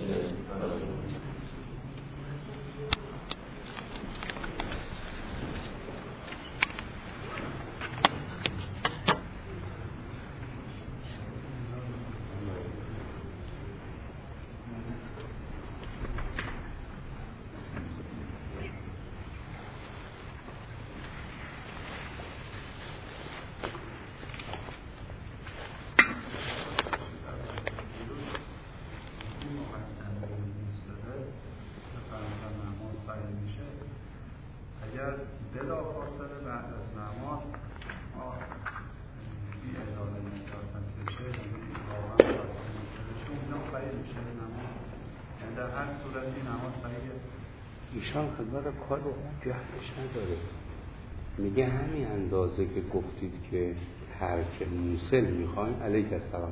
ایشان خدمت کار اون جهتش نداره. میگه همین اندازه که گفتید که ترک موصل میخواین علیک السلام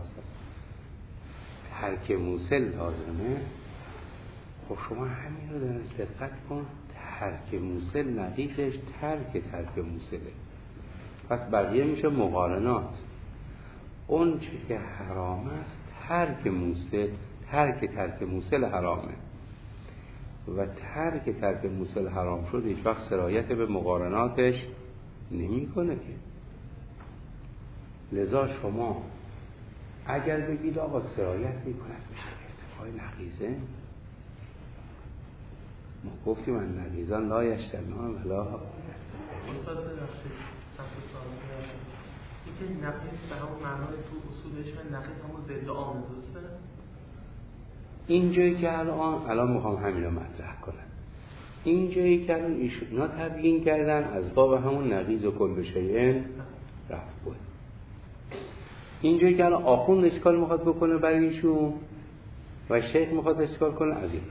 ترک موصل لازمه. خب شما همین رو دقت کن، ترک موصل نقیضش ترک موصله. پس بقیه میشه مقارنات. اون چه که حرام است ترک موصل حرامه و ترک موصل حرام شد هیچ وقت سرایت به مقارناتش نمی کنه که. لذا شما اگر بگید آقا سرایت می کند میشه ارتفاع نقیزه، ما گفتیم من نقیزان لا یجتمعان ولا استاد ببخشید اینکه نقیز به همون معنای تو اصولش نقیز همون ضد عامه درسته؟ اینجایی که الان میخوام همین رو مطرح کنم. اینجایی که الان ایشونا تبیین کردن از باب همون نقیض و کل شیء رفت بود. اینجایی که الان آخوند اشکال میخواد بکنه برای ایشون و شیخ میخواد اشکال کنه از اینا.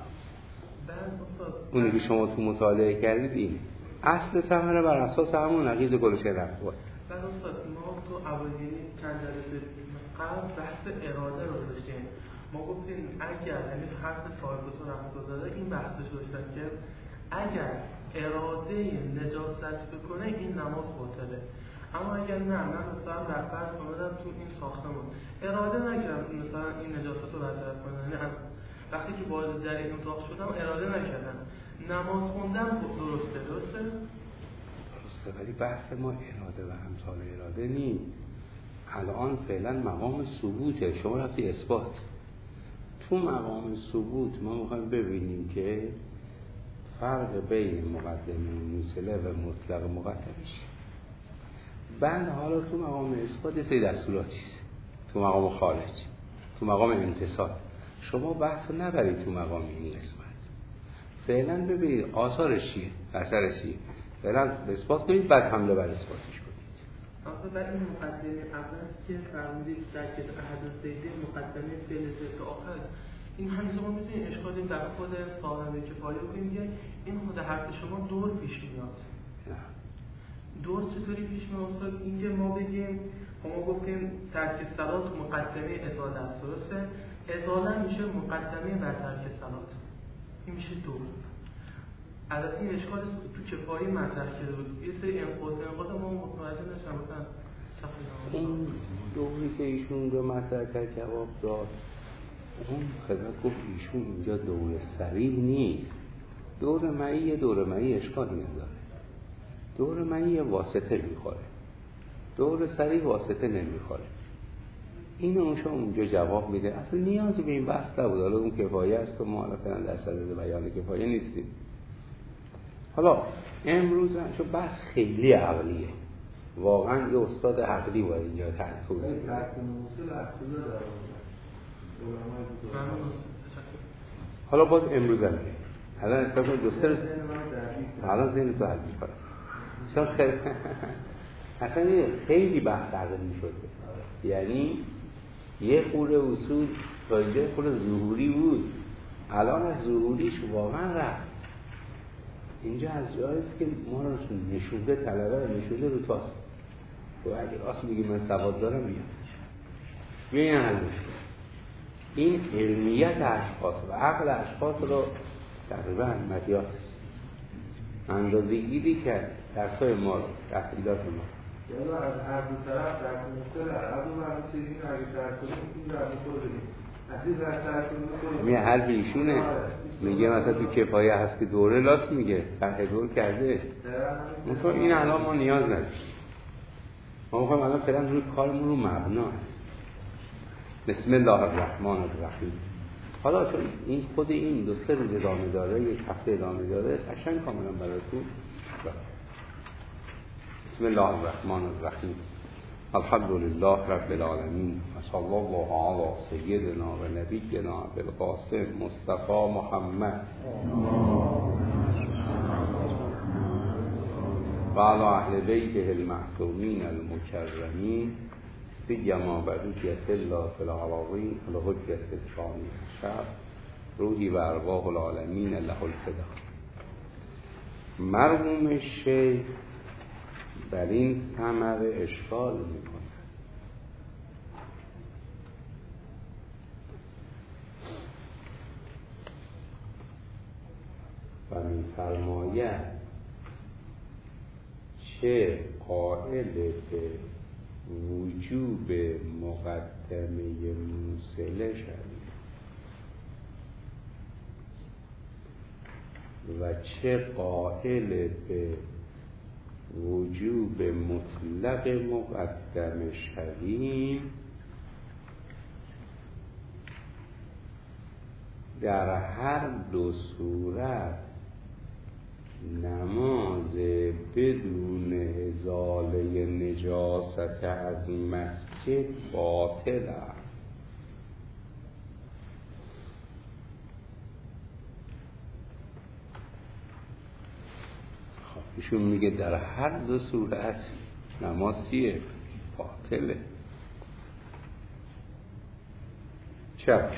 اونی که شما تو مطالعه کردید این اصل ثمره بر اساس همون نقیض و کل شیء رفت بود. بعد استاد ما تو اوایل چند جلسه قبل بحث اراده رو داشتیم. ما گفتیم اگر یعنی حرف صاحب اصول رحمت الله داره این بحثش داشتن که اگر اراده نجاست بکنه این نماز باطله، اما اگر نه من مثلا در فرض اومدم تو این ساختمون اراده نکردم مثلا این نجاست رو برطرف کنم، یعنی وقتی که وارد در این اتاق شدم اراده نکردم نماز خوندم درسته ولی بحث ما اراده و امثال اراده نیست. الان فعلا مقام ثبوته، شما رفتی اثبات. تو مقام ثبوت ما میخوایم ببینیم که فرق بین مقدمه موصله و مطلق مقدمش. بعد حالا تو مقام اثبات سه دستوراتیست، تو مقام خارج، تو مقام امتصال. شما بحث رو نبرید تو مقام این قسمت. فعلا ببینید آثارش چیه، اثرش چیه. فعلا اثبات کنید بعد حمله بر اثباتش کنید. آخه بعد این مقدمه اول که فرمودید در که احد الزیده مقدمه فعل ضد آخر، این همیشه ما میتونیم اشکالی در خود سالم کفایه کنیم که این خود حرف شما دور پیش میاد. دور چطوری پیش میاد؟ اینکه ما بگیم ما گفتیم ترک صلات مقدمه ازاله است، درسته؟ ازاله میشه مقدمه بر ترک صلات، این میشه دور. البته این اشکال تو کفایه مطرح کرده بود، یه سری انقاط ما متوجه نشدم. مثلا این دوری که ایشون رو مطرح کرد جواب داد، اون خدمت گفت ایشون اینجا دور صریح نیست. دور معی اشکالی نداره. دور معی واسطه میخوره، دور صریح واسطه نمیخوره. این اونشا اونجا جواب میده. اصلا نیازی به این بحث نبود. حالا اون کفایه است و ما حالا فعلا در صدد بیان کفایه نیستیم. حالا امروز چون بحث خیلی عقلیه، واقعا یه استاد عقلی باید اینجا توضیح بده. حالا باز امروز هم الان استاد دوستر الان ذهن تو حل می‌کنه. چون اصلا خیلی بحث عقلی شده. یعنی یه خورده اصول تا اینجا خورده ظهوری بود، الان از ظهوریش واقعا رفت. اینجا از جاییست که ما رو نشوده طلبه رو نشوده رو تاست و اگر راست میگی من سواد دارم میگم این حل میشه. این علمیت اشخاص و عقل اشخاص رو تقریبا مدیاس اندازه گیری کرد درسای ما رو، تحصیلات ما. یعنی از هر دو طرف در کنسل عرب و مرموسی این اگه در کنیم این در مصور بدیم میگه حرف ایشونه، میگه مثلا تو کفایه هست که دوره لاست میگه طرح دور کرده. مثلا این الان ما نیاز نداریم، ما میخوایم الان فعلا روی کارمون رو مبنا هست. بسم الله الرحمن الرحیم. حالا چون این خود این 2-3 روز ادامه داره، یک هفته ادامه داره، قشنگ کاملا براتون. بسم الله الرحمن الرحیم. الحمد لله رب العالمین و صلی الله علی سیدنا و نبینا ابوالقاسم مصطفی محمد و علی اهل بیته المعصومین المکرمین سیما بقیت الله فی العراقین الحجة الثانی عشر روحی و ارواح العالمین له الفدا. مرحوم شیخ بر این ثمره اشکال میکنه و میفرماید چه قائل به وجوب مقدمه موصله شوید و چه قائل به وجوب مطلق مقدم شویم، در هر دو صورت نماز بدون ازاله نجاست از مسجد باطل است. ایشون میگه در هر دو صورت نماز چیه؟ باطله. چرا؟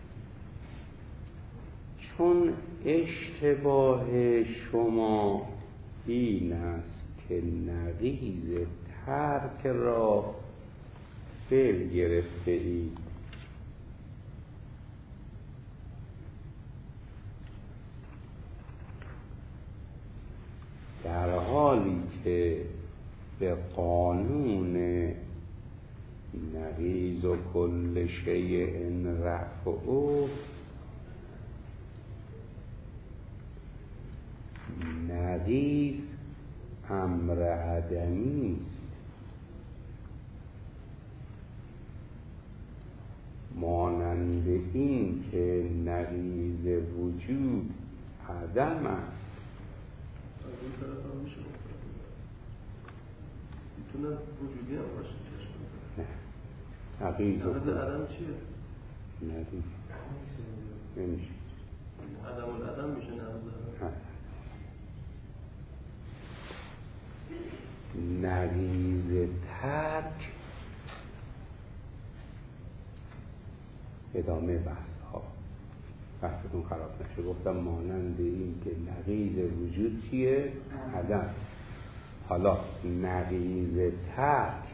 چون اشتباه شما این است که نقیض ترک را فعل گرفته اید. در حالی که به قانون نقیض و کل شیء رفعه نقیض امر عدمی است، مانند این که نقیض وجود عدم است. میتونه وجودی هم باشه. نه نقیض عدم چیه؟ نقیض نمیشه. عدم العدم میشه نقیض ترک. ادامه بحث ها بحثتون خراب نشه. گفتم مانند این که نقیض وجود چیه؟ عدم. حالا نقیض ترک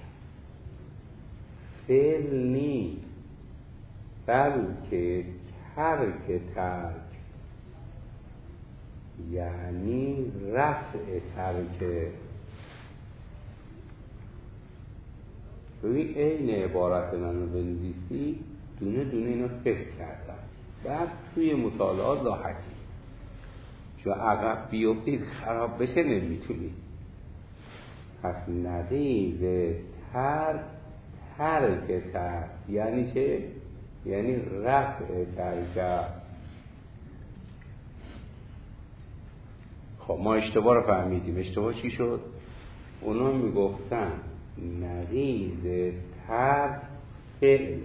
فعل نیست، بلکه ترک یعنی رفع ترک. روی این عبارت من رو بنویسی دونه دونه اینو فکر کردم، بعد توی مطالعات راحتی، چون عقب بیفتید خراب بشه نمیتونی. پس نقیض ترک یعنی چه؟ یعنی رفع ترک است. خب ما اشتباه رو فهمیدیم. اشتباه چی شد؟ اونا میگفتن نقیض ترک فعل،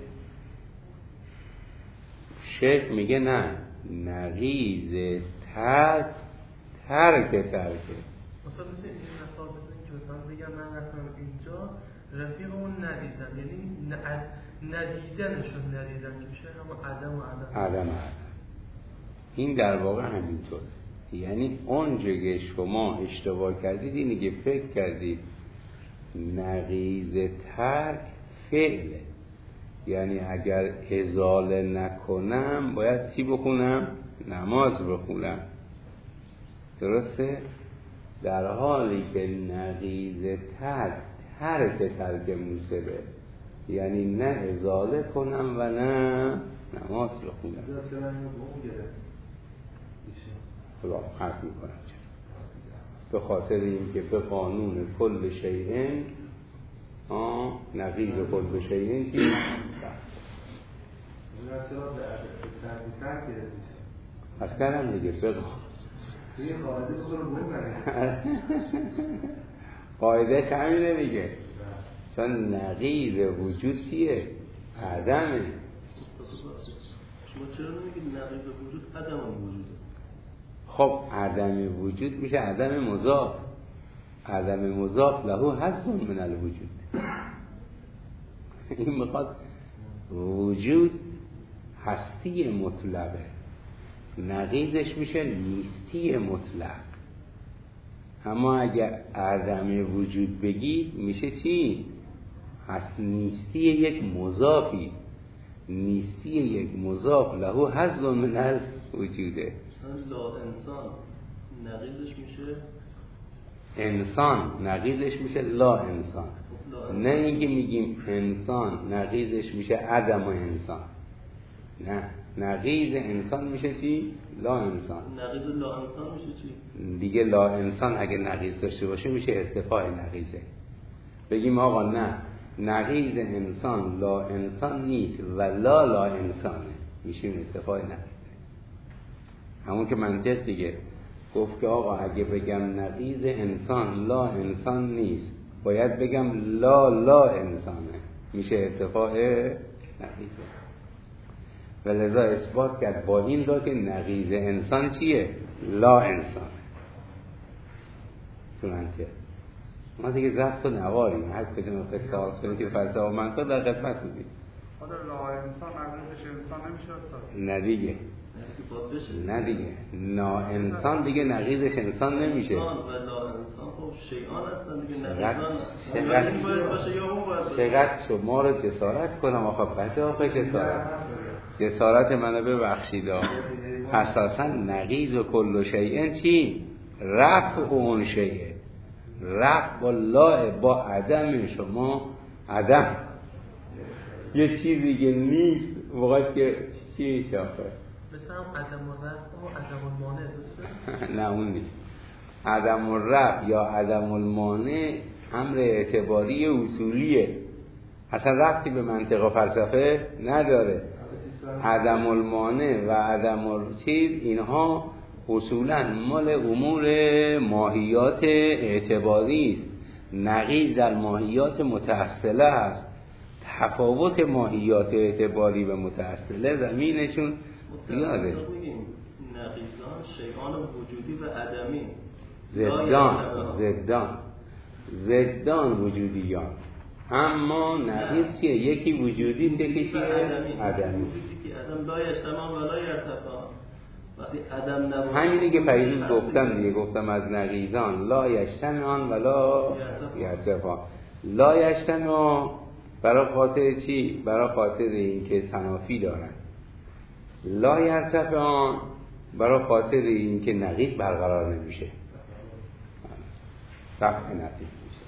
شیخ میگه نه، نقیض ترک. مثلا مثل این مثال که مثلا بگم من رفتم اینجا رفیق اون ندیدم، یعنی ندیدنشون ندیدم که میشه همون عدم. این در واقع همینطور، یعنی اونجا که شما اشتباه کردید اینه که فکر کردید نقیض ترک فعله، یعنی اگر ازاله نکنم باید چی بخونم؟ نماز بخونم. درسته؟ در حالی که نقیض ترک موصله، یعنی نه ازاله کنم و نه نماز بخونم. خدا حرف میکنم به خاطر اینکه به قانون کل شیئن نقیض کل شیئن چی؟ از کردم دیگه بگو قاعدهش همینه دیگه، چون نقیض وجود چیه؟ عدمه. شما چرا نمیگید نقیض وجود عدم وجوده؟ خب عدم وجود میشه عدم مضاف. عدم مضاف له حظ من الوجود. این میخواد وجود هستی مطلقه، نقیضش میشه نیستی مطلق. اما اگر عدم وجود بگید میشه چی؟ هست نیستی یک مضافی. نیستی یک مضاف له حظ من الوجوده. لا انسان نقیضش میشه انسان، نقیضش میشه لا انسان. نه اینکه میگیم انسان نقیضش میشه عدم و انسان، نه، نقیض انسان میشه چی؟ لا انسان. نقیض لا انسان میشه چی؟ دیگه لا انسان اگه نقیض داشته باشه میشه استفاء نقیضه. بگیم آقا نه، نقیض انسان لا انسان نیست و لا انسانه، میشه استفاء نقیضه. همون که منطق دیگه گفت که آقا اگه بگم نقیض انسان لا انسان نیست، باید بگم لا انسانه، میشه اتفاق نقیضه. و لذا اثبات کرد با این را که نقیض انسان چیه؟ لا انسانه. تو منطق ما دیگه ضبط و نواریم، هر کجا میخواد سوال کنید که فلسفه و منطق در خدمت بودیم. خدا لا انسان نقیضش انسان نمیشه استاد؟ نه دیگه، نه دیگه، نا انسان دیگه نقیضش انسان نمیشه. انسان و لا انسان خب شیعان هستن دیگه، نقیضان چقدر شما رو جسارت کنم آخه بده آخه جسارت منو ببخشید. اساسا نقیض و کل شیئن چی؟ رفع اون شیئه، رفع با لا با عدم. شما عدم یه چیزی که نیست وقت که چی شافه مثلا عدم الرفع و عدم المانع درسته؟ نه اون نیست. عدم الرفع یا عدم المانع امر اعتباری اصولیه، اصلا ربطی به منطق و فلسفه نداره. عدم المانع و عدم الچیز اینها اصولا مال امور ماهیات اعتباری است. نقیض در ماهیات متأصله است. تفاوت ماهیات اعتباری و متأصله زمینشون زیاده. نقیضان شیعان وجودی و عدمی، زدان وجودیان. اما نقیض چیه؟ یکی وجودی است، یکی چیه؟ عدمی. عدم لا یجتمع و لا یرتفع. وقتی عدم نباشه همینی که پیروز گفتم دیگه، گفتم از نقیضان لا یجتمعان و لا یرتفع. لا یجتمع برای خاطر چی؟ برای خاطر اینکه تنافی دارن. لا یرتفعان برای خاطر اینکه نقیض برقرار نمیشه، رفع نقیض میشه.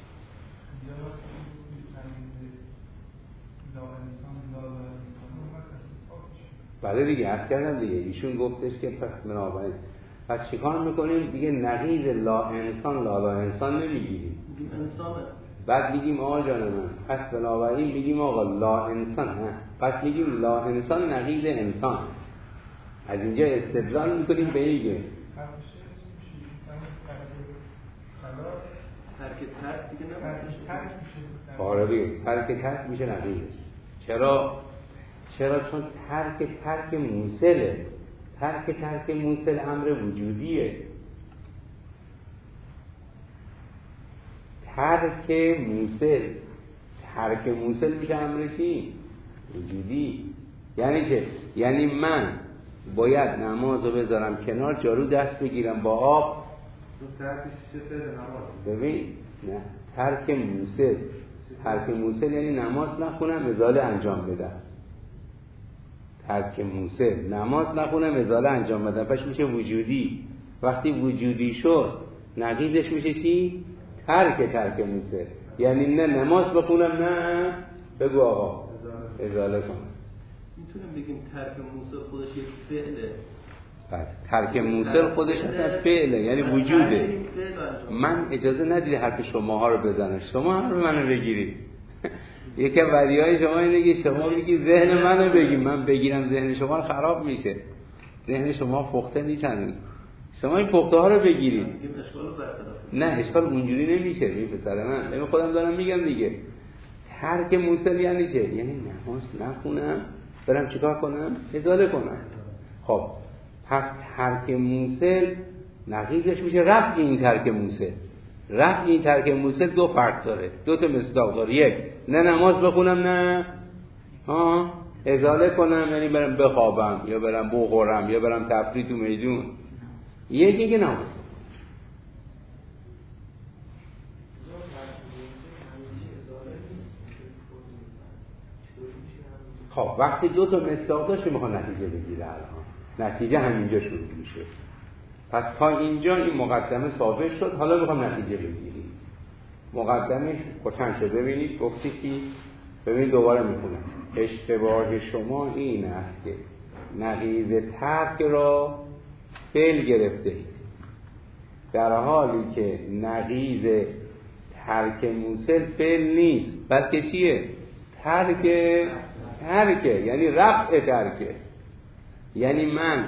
بله دیگه عرض کردم دیگه، ایشون گفتش که پس بنابراین پس چیکار میکنیم دیگه؟ نقیض لا انسان لا انسان نمیگیریم، انسانه. بعد میگیم آقا جان من پس بنابراین میگیم آقا لا انسان، نه پس میگیم لا انسان نقیض انسان. از اینجا استدلال میکنیم به اینکه ترک دیگه نمیشه. آره دیگه ترک میشه نقیضش. چرا؟ چون ترک موصله. ترک موصل امر وجودیه. ترک موصل میشه امر چی؟ وجودی. یعنی چه؟ یعنی من باید نماز رو بذارم کنار، جارو دست بگیرم با آب. ببین نه، ترک موصل یعنی نماز نخونم ازاله انجام بدم. ترک موصل نماز نخونم ازاله انجام بدم، پس میشه وجودی. وقتی وجودی شد نقیضش میشه چی؟ ترک موصل. یعنی نه نماز بخونم نه بگو آقا ازاله کنم. میتونیم بگیم ترک موصل خودش یک فعله. بله، ترک موصل خودش اصلا فعله، یعنی وجوده. من اجازه ندید حرف شماها رو بزنم، شما حرف منو بگیرید. یکی از بدیهای شما اینه که شما میگی ذهن منو بگی، من بگیرم ذهن شما رو خراب میشه. ذهن شما پخته نیست. شما این پخته ها رو بگیرید. نه اشکال اونجوری نمیشه. این پسر من خودم دارم میگم دیگه. ترک موصل یعنی چه؟ یعنی نماز نخونم برم چیکار کنم؟ ازاله کنم. خب پس ترک موصل نقیضش میشه رفع این ترک موصل. رفع این ترک موصل دو فرق داره، دو تا مصداق داره. یک، نه نماز بخونم، نه ازاله کنم، یعنی برم بخوابم یا برم بخورم یا برم تفریح تو میدون. یکی که نماز. خب وقتی دو تا مصداق داشت میخواد نتیجه بگیره، الان نتیجه همینجا شروع میشه. پس تا اینجا این مقدمه ثابت شد، حالا میخوام نتیجه بگیریم. مقدمه روشن شد. ببینید گفتی که ببینید دوباره میخونم. اشتباه شما این است که نقیض ترک را فعل گرفته اید، در حالی که نقیض ترک موصل فعل نیست، بلکه چیه؟ ترکه، یعنی رفع ترکه. یعنی من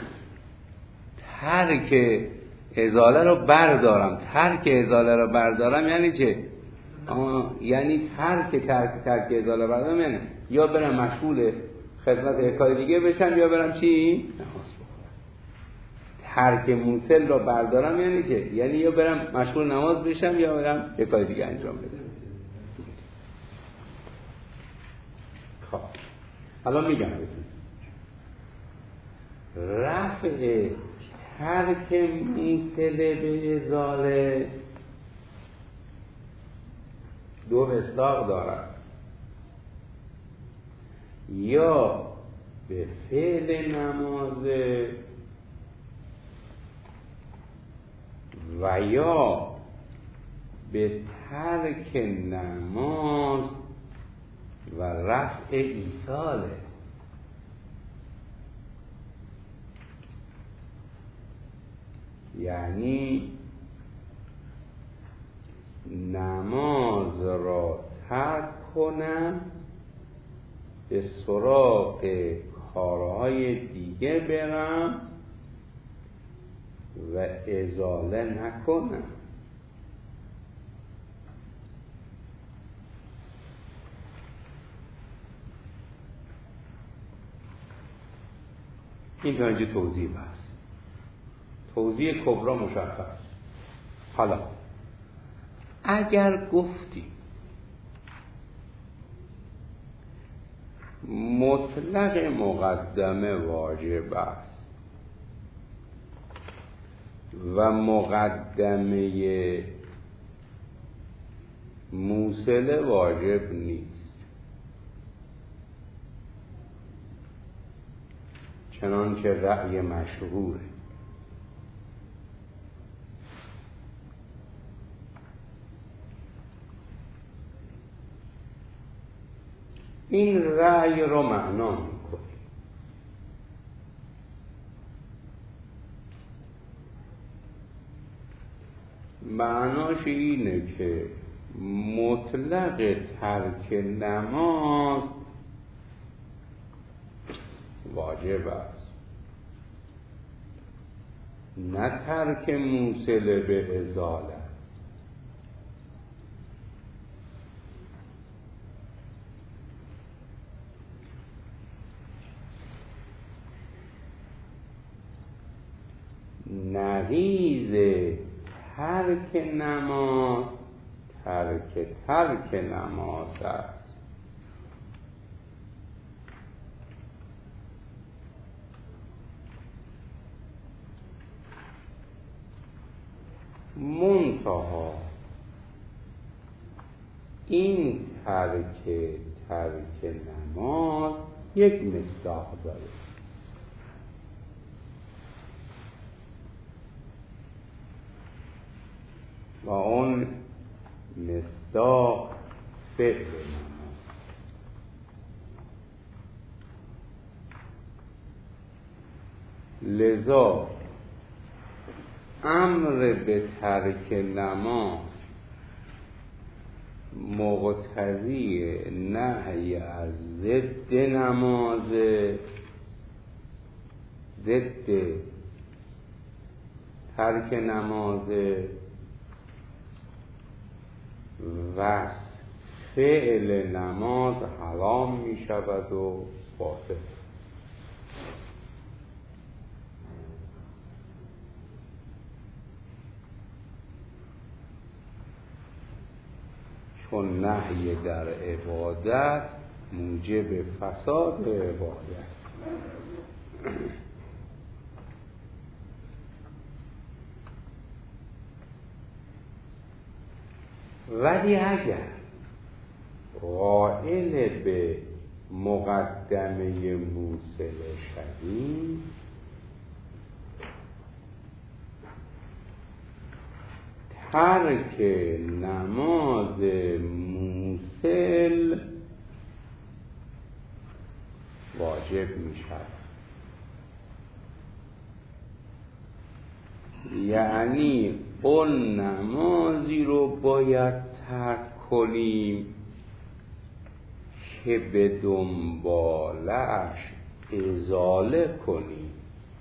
ترک ازاله رو بردارم. ترک ازاله رو بردارم یعنی چه؟ یعنی ترک ازاله بردارم یعنی یا برم مشغول خدمت کار دیگه بشم یا برم چی؟ نماز بخونم. ترک موصل رو بردارم یعنی چه؟ یعنی یا برم مشغول نماز بشم یا برم یه کار دیگه انجام بدم. خب الان میگم بهتون رفع ترک موصل به ازاله دو مصداق دارد، یا به فعل نماز و یا به ترک نماز و رفع ایصاله. یعنی نماز را ترک کنم، به سراغ کارهای دیگه برم و ازاله نکنم. این تا اینجا توضیح بس. توضیح کبرا مشخص. حالا اگر گفتیم مطلق مقدمه واجب است و مقدمه موصله واجب نیست، چنانچه رأی مشهوره، این رأی رو معنا میکنه. معناش اینه که مطلق ترک نماز واجب است، نه ترک موصل به ازاله. نقیض ترک نماز ترک نماز است. منتها این ترک نماز یک مصداق داره، و اون مصداق فعل نماز. لذا امر به ترک نماز مقتضی نهی از ضد نماز، ضد ترک نماز و فعل نماز حرام می شود و باطل. چون نهی در عبادت موجب فساد عبادت. ولی اگر قائل به مقدمه موصل شدیم، ترک نماز موصل واجب می شود. یعنی اون نمازی رو باید ترک کنیم که به دنبالش ازاله کنیم.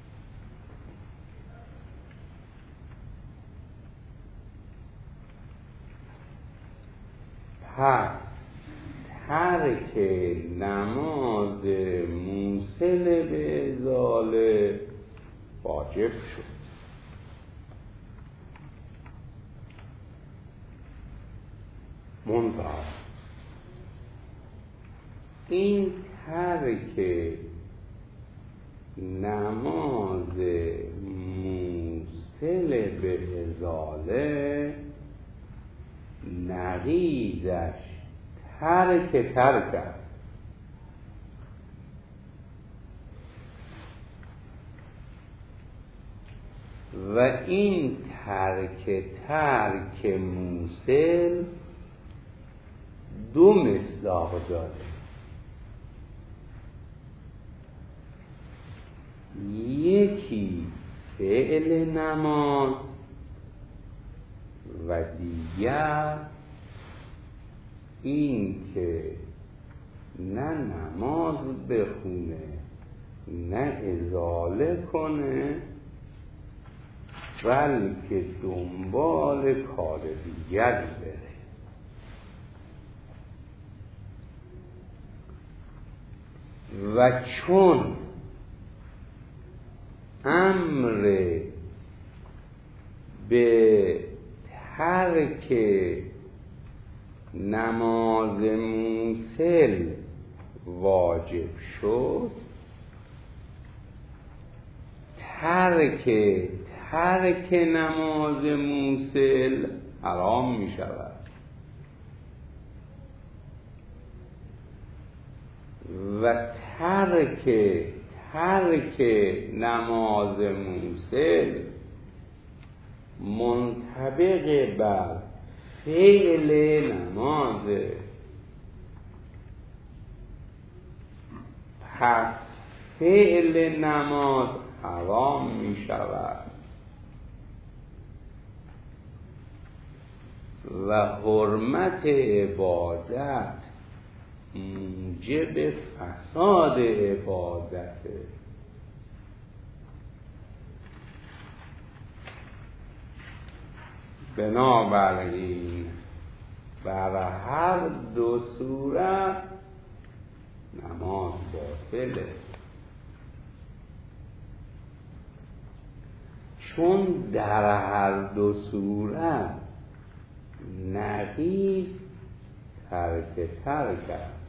پس ترک نماز موصل به ازاله واجب شد. منتها این ترک نماز موصل به ازاله نقیضش ترک است. و این ترک موصل دو مصداق داره. یکی فعل نماز و دیگر این که نه نماز بخونه نه ازاله کنه، بلکه دنبال کار دیگر بره. و چون امر به ترک نماز موصل واجب شد، ترک نماز موصل حرام می شود. و ترک نماز موصل منطبق بر فعل نماز. پس فعل نماز حرام می شود و حرمت عبادت موجب فساد عبادته. بنابراین بر هر دو صورت نماز باطله. چون در هر دو صورت نقیض ترک است.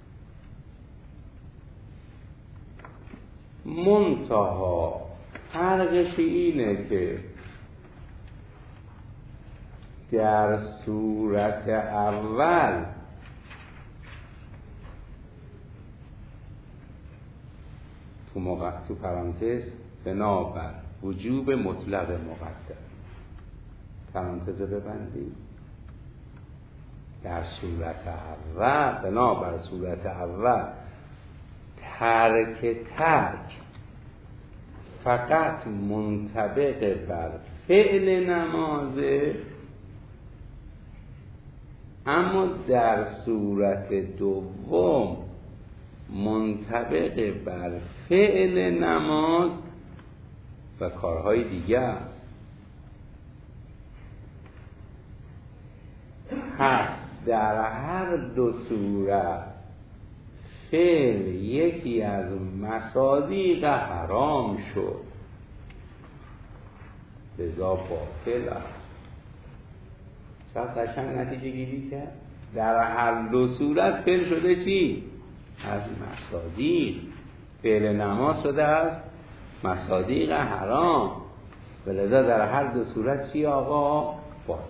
منتها فرقش اینه که در صورت اول تو پرانتز بنابر وجوب مطلق مقدم، پرانتز ببندید. در صورت اول بنابر صورت اول ترک فقط منطبق بر فعل نمازه، اما در صورت دوم منطبق بر فعل نماز و کارهای دیگه است. پس در هر دو صورت فعل یکی از مصادیق حرام شد، لذا باطل است. چقدر قشنگ نتیجه گیری کرد. در هر دو صورت فعل شده چی؟ از مصادیق. فعل نماز شده از مصادیق حرام، ولذا در هر دو صورت چی آقا؟ باطل.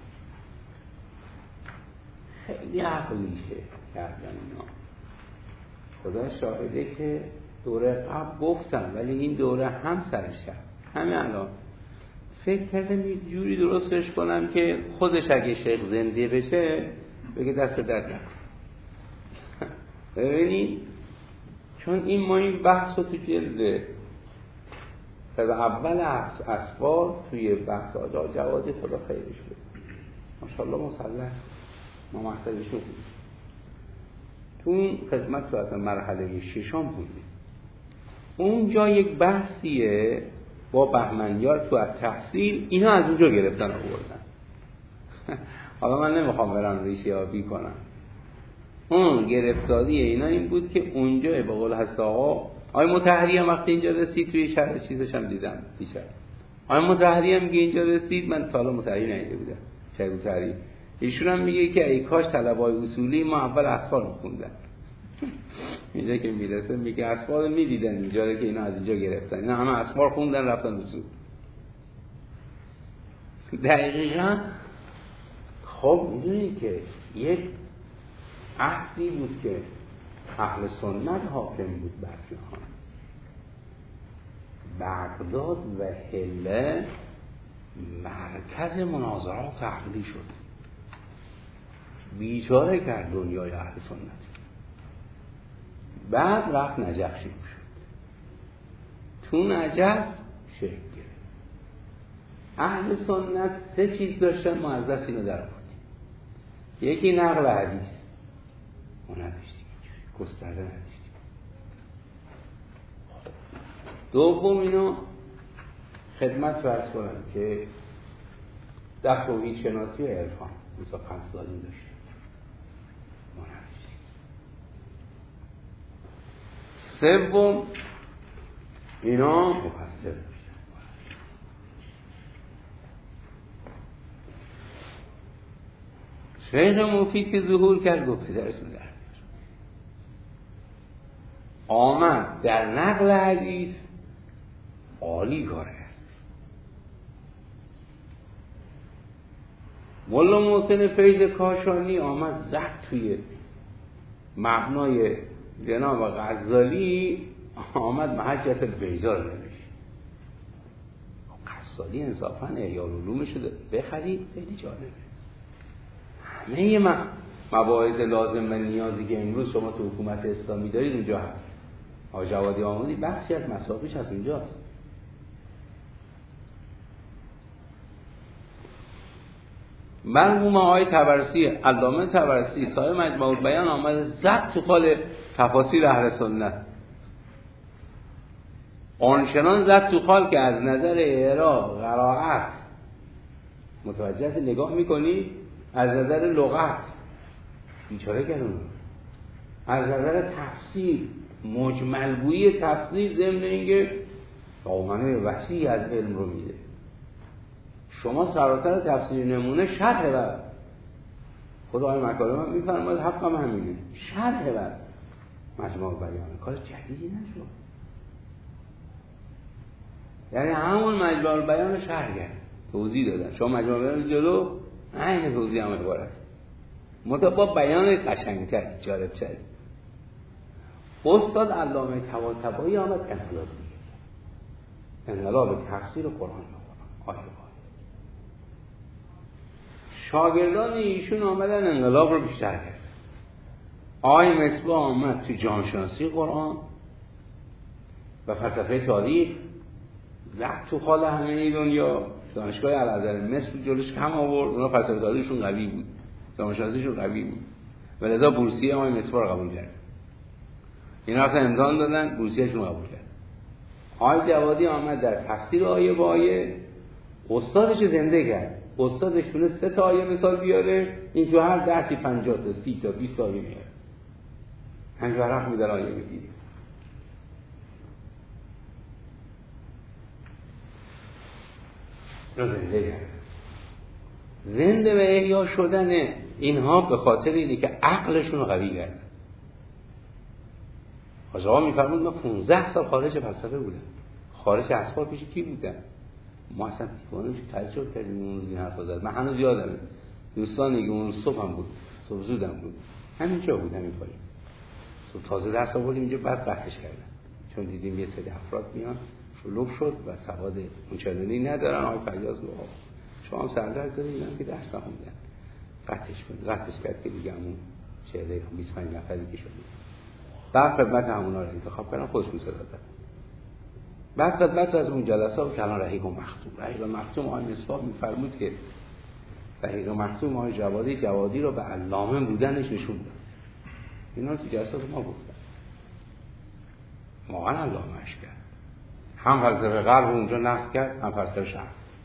خیلی عقلیشه کردن اینا. خدا شاهده که دوره قبل گفتم، ولی این دوره هم سرشم همین الان فکر کردم یه جوری درستش کنم که خودش اگه شیخ زنده بشه بگه دست درد نکن. ببینید چون ما این بحث رو تو جلد از اول اسفار توی بحث آجا جوادی خدا خیرش بده ماشاءالله مسلح ما مقصدش رو بودیم تو اون خدمت رو از مرحله ششم بودیم. اونجا یک بحثیه با بهمنیار تو از تحصیل، اینا از اونجا گرفتن آوردن. حالا من نمیخوام برم ریشه یابی کنم. اون گرفتاری اینا این بود که اونجا به قول هست آقای مطهری هم وقتی اینجا رسید توی شهر چیزش هم دیدم دیشب. آقای مطهری هم میگه اینجا رسید، من تا حالا مطهری ندیده بودم. چه مطهری؟ ایشون هم میگه که ای کاش طلبای اصولی ما اول اسفار می‌خوندن. اینجا که میرسه میگه اسفار میدیدن اینجا که اینا از اینجا گرفتن. اینا همه اسفار خوندن رفتن اصول. دقیقاً خب میدونی که یک عهدی بود که اهل سنت حاکم بود بر جهان. بغداد و حله مرکز مناظرات عقلی شد. بیچاره کرد دنیای اهل سنت. بعد رفت نجف شروع شد. تو نجف شکل گرفت. اهل سنت سه چیز داشتن، ما از دست اینو در بودیم. یکی نقل حدیث، ما نداشتیم، گسترده نداشتیم. دوم اینو خدمت فرض کنم که در توحید شناسی و عرفان مثلا 5 سالی داشتیم، ما نداشتیم. سوم اینا مفسر داشتن. شیخ مفید که ظهور کرد گفت پدرتون در آمد در نقل حدیث عالی کار کرد. مولا محسن فیض کاشانی آمد زد توی مبنای جناب غزالی، آمد محجت البیضا رو نوشت. غزالی انصافاً احیاء العلومش رو بخرید، خیلی جالبه. همه مباحث لازم و نیازی که امروز شما تو حکومت اسلامی دارید اونجا هست. آقا جوادی آمدی بخشی از مسائلش از اونجاست. مرحوم آقای طبرسی، علامه طبرسی صاحب مجموع البیان آمد زد تو خال تفاسیر اهل سنت. آنچنان زد تو خال که از نظر اعراب قرائت متوجه نگاه میکنی، از نظر لغت بیچاره کردن، از نظر تفسیر مجملگویی تفسیر ضمن اینکه دامنه وسیعی از علم رو میده. شما سراسر تفسیر نمونه شرح بر خدای مکارم هم میفرماید حق هم همینه، شرح بر مجموع بیان کار جدیدی نشد. یعنی همون مجموع بیان شرح کرد، توضیح دادن. شما مجموع بیان جلو عین توضیح هم عبارت مطابق بیان قشنگتر جالبتر. استاد علامه طباطبایی آمد انقلاب دیگه، انقلاب تفسیر قرآن آیه. شاگردان ایشون آمدن انقلاب رو بیشتر کرد. آقای مصباح آمد تو جامعه شناسی قرآن و فلسفه تاریخ زد تو حال همه دنیا. دانشگاه الازهر مصر جلوش کم آورد، اونا فلسفه‌دانشون قوی بود، دانشگاهشون قوی بود، ولذا بورسیه آقای مصباح رو قبول کرد. اینا رفتن امتحان دادن، بورسیه‌شون قبول کرد. آقای جوادی آمد در تفسیر آیه با آیه استادش زنده کرد. استادش تونه 3 تا آیه مثال بیاره، این تو هر درسی 50 تا 30 تا 20 تا آیه میاره. همین ورق می‌دار آیه میگیره. زنده و احیا شدن اینها به خاطر اینه که عقلشون رو قوی کردن. آقا میفرمود من 15 سال خارج فلسفه بودم، خارج اسفار پیش کی بودم، ما اصلا دیوانه میشه تعجب کردیم اون روز این حرفا زد. من هنوز یادمه دوستانی که اون صبحم بود، صبح زودم بود، همینجا بود، همین پایین صبح تازه درس آوردیم اینجا، بعد قطعش کردن چون دیدیم یه سری افراد میان شلوغ شد و سواد اونچنانی ندارن. آقای فیاض گفت شما هم سردرد دارید، اینا که درس نخوندن، قطعش کرد که دیگه همون 25 نفری که شد. بعد خدمت همونا رو انتخاب کردن، خودشون صدا دادن. بعد خدمت از اون جلسات کلان رحیق و مختوم آقای مصباح میفرمود که رحیق و مختوم آقای جوادی رو به علامه بودنش نشون داد. اینا رو تو جلسات ما گفتن، واقعا علامه‌اش کرد. هم فلسفه غرب اونجا نقد کرد، هم فلسفه شرق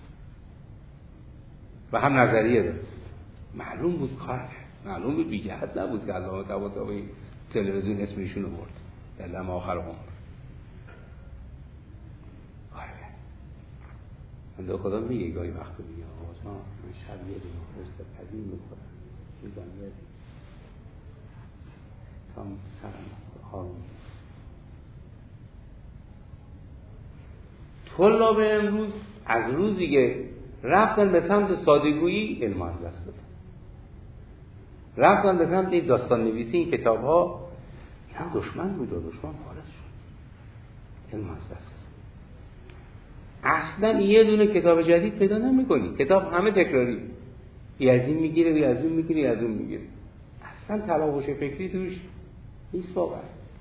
و هم نظریه داد. معلوم بود کار کرد، معلوم بود بی‌جهت نبود که علامه طباطبایی تلویزیون اسمشون رو برد در لمح آخر عمر. من خدا میگه گاهی وقتا میگه آقا من شب یه دونه فرست قدیم میخورم میزم یه تا سرم آروم. طلاب امروز از روزی که رفتن به سمت ساده‌گویی علم از دست دادن، رفتن به سمت داستان نویسی، این کتاب ها هم دشمن بود و دشمن خالص شد، علم از دست دادن. اصلا یه دونه کتاب جدید پیدا نمی‌کنی، کتاب همه تکراری، یه از این میگیره یه از اون میگیره یه از اون میگیره، اصلا تراوش فکری توش نیست واقعا.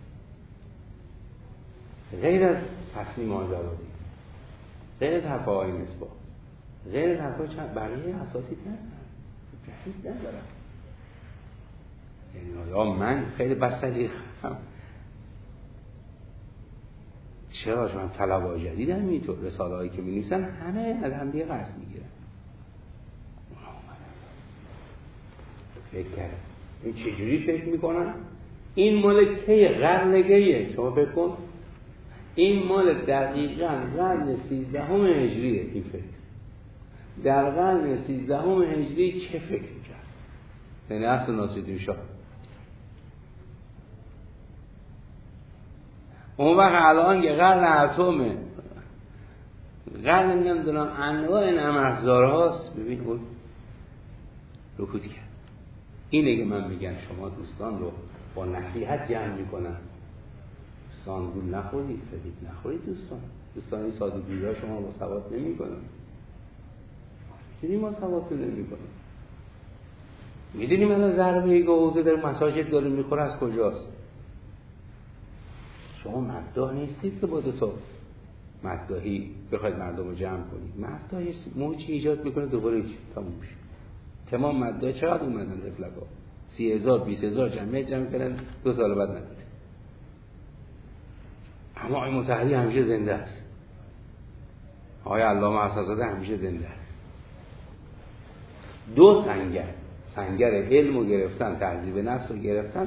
غیر از تصمیم آزادی، غیر از حرف آقای مصباح، غیر از حرف چند بقیه اساتید ندارم. یعنی من خیلی بستگی خواهم چرا شما طلبه‌های جدید هم اینطور رساله هایی که می نویسن همه از هم دیگه قرض میگیرن. فکر کردم این چجوری فکر میکنن؟ این مال کی؟ قرنگیه. شما فکر کن این مال دقیقاً قرن 13 هجریه. این فکر در قرن 13 هجری چه فکر کرد؟ یعنی اصل ناصرالدین شاه. اون وقت الان یه قرن اتمه، قرن نمیدونم انواع نمکزار هاست. ببین اون رکود کرد. اینه که من میگم شما دوستان رو با نصیحت جمع میکنن. دوستان گول نخورید، فریب نخورید. دوستان این سادگی ها شما با سواد نمیکنن. چیزی ما سواد نمیکنن. میدونیم الان ضربه گوزه در مساجد داره میخوره از کجاست؟ شما مداح نیستید که با دو تا مداحی بخواید مردم رو جمع کنید. مداح یه موجی ایجاد میکنه دوباره تموم میشه. تمام مداح چقدر اومدن رفلگا 30,000 20,000 جمعیت جمع کردن 2 سال بعد نبوده. اما آقای مطهری همیشه زنده است. آقای علامه اسدزاده همیشه زنده است. دو سنگر علم رو گرفتن، تهذیب نفس رو گرفتن.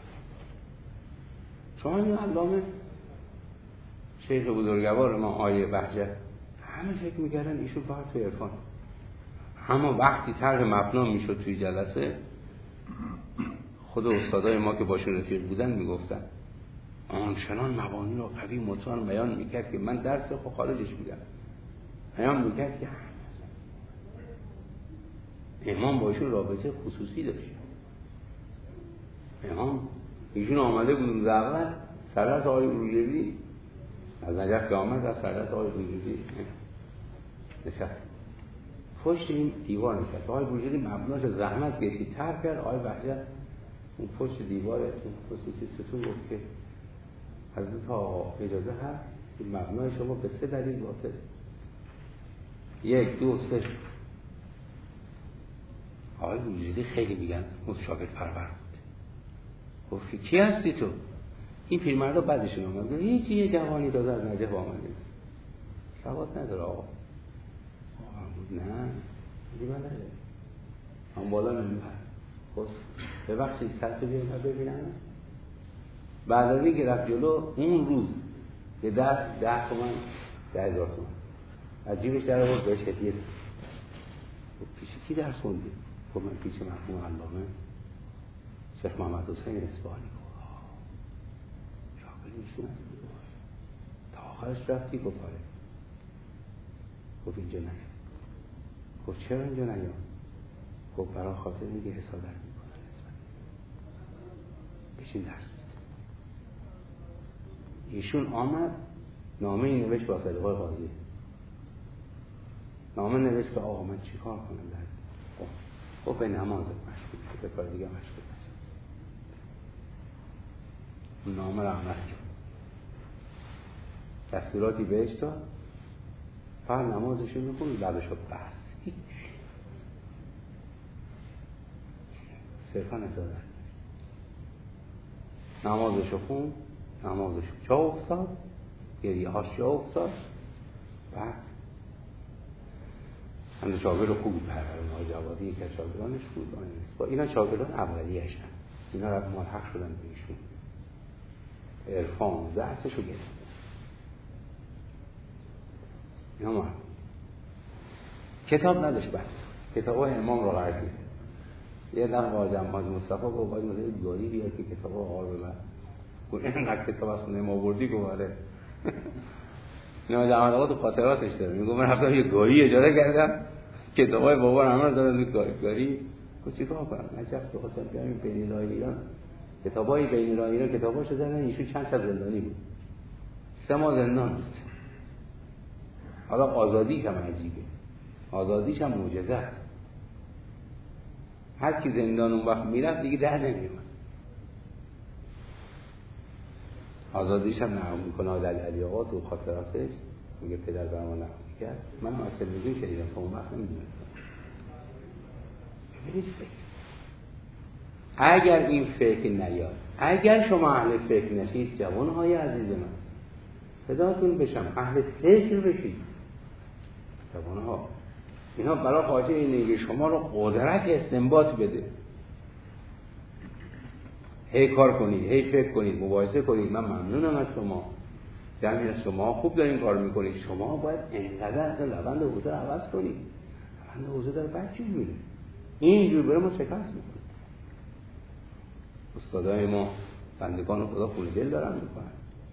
شما این علامه شیخ بزرگوار ما آیه بهجت همه فکر میکردن ایشون فقط تو عرفان. اما وقتی طرح مبنا میشد توی جلسه، خود استادای ما که باشون رفیق بودن میگفتن آنچنان مبانی رو قوی متون بیان میکرد که من درس خارجش بودم. بیان میکرد که امام باشون رابطه خصوصی داشت. امام ایشون آمده بودن زاول سررس آقای روجردی از نجف که آمد از سررس آقای روجردی نشست پشت این دیوار نشست. آقای روجردی مبناش زحمت کشید طرح کرد. آقای بهجت اون پشت دیوار اون پشت ستون گفت که حضرت آقا اجازه هست که مبنای شما به 3 دلیل باطل. 1 2 3 آقای وجودی خیلی میگن مشاگرد پرور بود. گفت کی هستی تو؟ این پیرمرد بعدش اومد گفت هیچ یه جوانی داده از نجف آمده. سواد نداره آقا. نه دیگه من نداره. من بالا نمیپرم. خب ببخشید سطح بیارم ببینم. بعد از این که رفت جلو اون روز یه 10 تومن 10,000 تومن از جیبش در آورد بهش هدیه داد. پیش کی درس خوندی؟ خب من پیش مرحوم علامه شیخ محمد حسین اصفهانی. شاگرد ایشون هستی؟ تا آخرش رفتی؟ گفت آره. گفت اینجا نیا. گفت چرا اینجا نیا؟ گفت برای خاطر میگه حسادت میکنن بشین درس بده. ایشون آمد نامه ای نوشت با صدقای قاضی. نامه نوشت که آقا من چی کار کنم در خب به نمازت مشغول شد، به کار دیگه مشغول نشد. نامه را عمل کرد، دستوراتی بهش داد، فقط نمازشو میخون، لبشو بست، صرفا نزادن. نمازشو خون، نمازشو جا افتاد، گریه هاش جا افتاد. بعد هم شاگرد خوبی پرورده، آقای جوادی یک از شاگردانش بود. با اینا شاگردان اولیه‌اش هستن، اینا را ملحق شدن به ایشون، عرفان درسشو گرفت. اینا ما کتاب نداشت، بعد کتابای امام رو قرض می‌کرد. یه دفعه واجم حاج مصطفی گفت باید مثلا گاری بیاد که کتابا آور ببر. گفت اینقدر کتاب از خونه ما آوردی؟ گفت آره. اینا جمعات خاطراتش داره، میگه من رفتم یه گاری اجاره کردم، کتابای بابا همه رو دادن گاری. گفت چیکار کنم؟ عجب تو خاطر بیام بین راه ایران، کتابای بین راه ایران کتاباشو زدن. ایشون چند سال زندانی بود، 3 ماه زندان بود. حالا آزادیش هم عجیبه، آزادیش هم معجزه است. هر کی زندان اون وقت میرفت دیگه در نمیومد. آزادیش هم نقل میکنه آدل علی آقا تو خاطراتش، میگه پدر برمان نقل میکرد. من از تلویزیون شنیدم تا اون وقت نمیدونستم. اگر این فکر نیاد، اگر شما اهل فکر نشید، جوانهای عزیز من صداتون بشم، اهل فکر بشید. جوانها اینا برای خاطر اینه که شما رو قدرت استنباط بده، هی کار کنید، هی فکر کنید، مباحثه کنید. من ممنونم از شما، جمعی از شما خوب دارین کار میکنید. شما باید انقدر از روند حوزه رو عوض کنید. روند حوزه داره بچه میره، اینجور بره ما شکست میکنیم. استادای ما بندگان خدا خون دل دارن میکنن.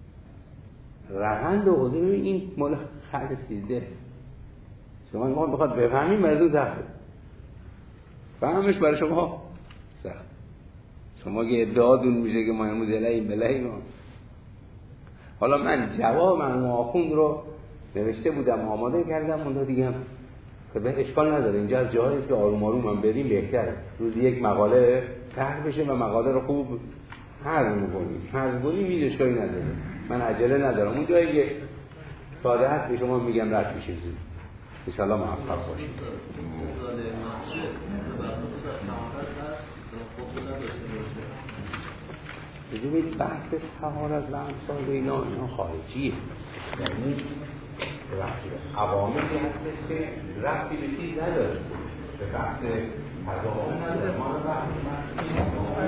روند حوزه ببین، این مال خرد سیزده. شما ما بخواد بفهمیم مرزون سخته، فهمش برای شما سخت. شما که ادعادون میشه که ما امروز الهیم بلهیم. حالا من جواب مرحوم آخوند رو نوشته بودم، آماده کردم، اون دیگه هم به اشکال نداره. اینجا از جاهایی است که آروم آروم هم بریم بهتره. روزی یک مقاله طرح بشه و مقاله رو خوب حذف کنیم هیچ اشکالی نداره. من عجله ندارم. اون جایی که ساده هست به شما میگم رد میشه زود. ان شاء الله موفق باشید. ببینید بحث طهارت و امثال اینا خارجیه، یعنی عواملی هستش که ربطی به چیز نداره، به بحث تضاهم نداره. ما رو بحث